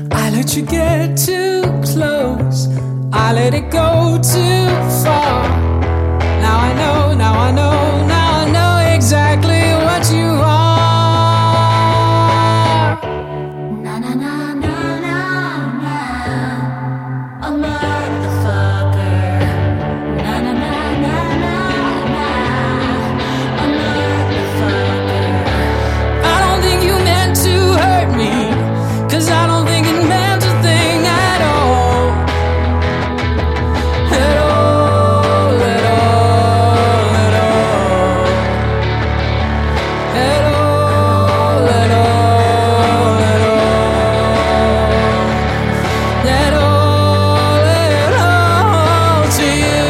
I let you get too close, I let it go too far. Now I know, now I know, now I know exactly what you are. Na na na na na na, a motherfucker. Na na na na na na, a motherfucker. I don't think you meant to hurt me, 'cause I don't think it meant a thing at all. At all, at all, at all. At all, at all, at all. At all to you.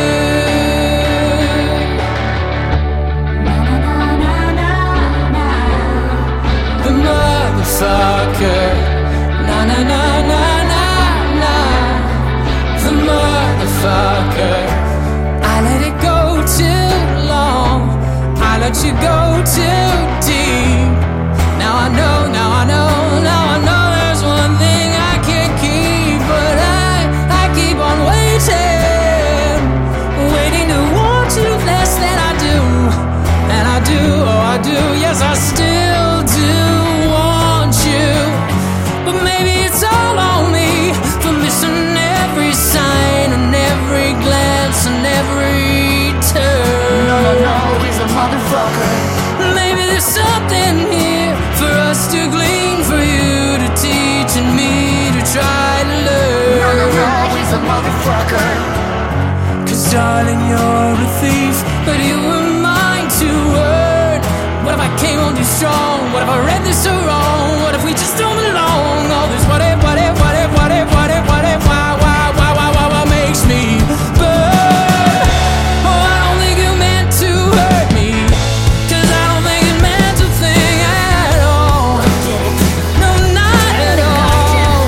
Na na na na na na, The motherfucker. Na na na na na na. The motherfucker. I let it go too long, I let you go too deep. Now I know, now I know, now I know there's one thing I can't keep, but I keep on waiting, waiting to want you less than I do. And I do, oh I do, yes I still do want you. But maybe it's all on me for missing every sign and every glance and every turn. no no no, he's a motherfucker. Maybe there's something here for us to glean, for you to teach and me to try to No no learn. no, he's a motherfucker. 'Cause darling, you're a thief, but you were mine to earn. What if I came on too strong? What if I read this so wrong? What if we just don't belong? All this what if, what if, what if, what if, what if, what if, why makes me burn? Oh, I don't think you meant to hurt me, 'cause I don't think it meant a thing at all. No, not at all.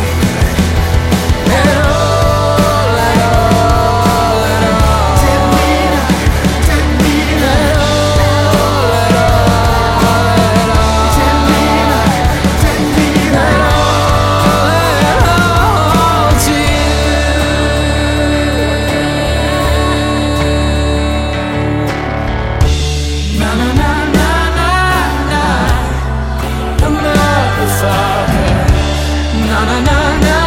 At all, at all, at all. Take me now, take me now, take me now, take me now. Na na na na na na, the motherfucker. Na na na na.